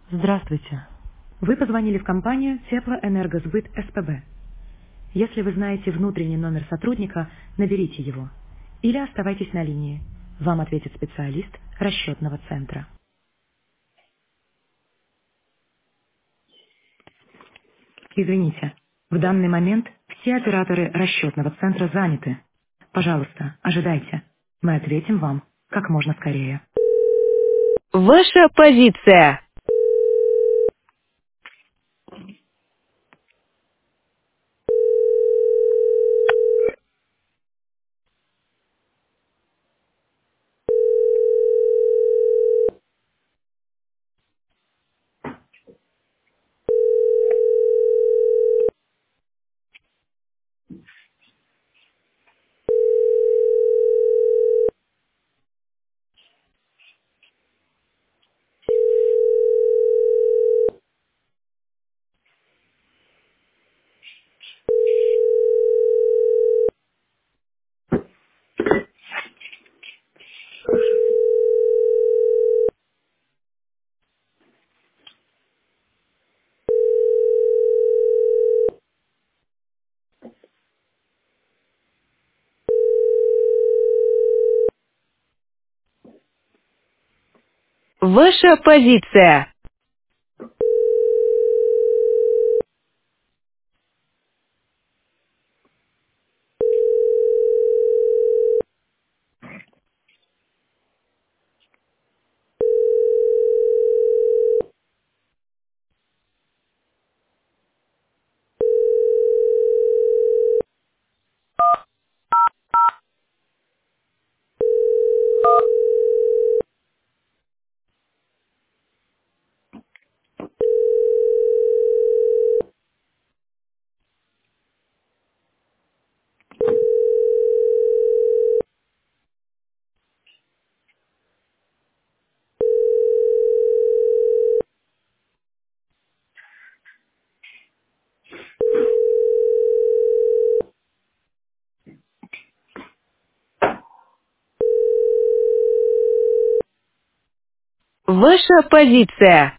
Здравствуйте. Вы позвонили в компанию Теплоэнергосбыт СПБ. Если вы знаете внутренний номер сотрудника, наберите его. Или оставайтесь на линии. Вам ответит специалист расчетного центра. Извините, в данный момент все операторы расчетного центра заняты. Пожалуйста, ожидайте. Мы ответим вам как можно скорее. Ваша позиция. Ваша позиция. Ваша позиция.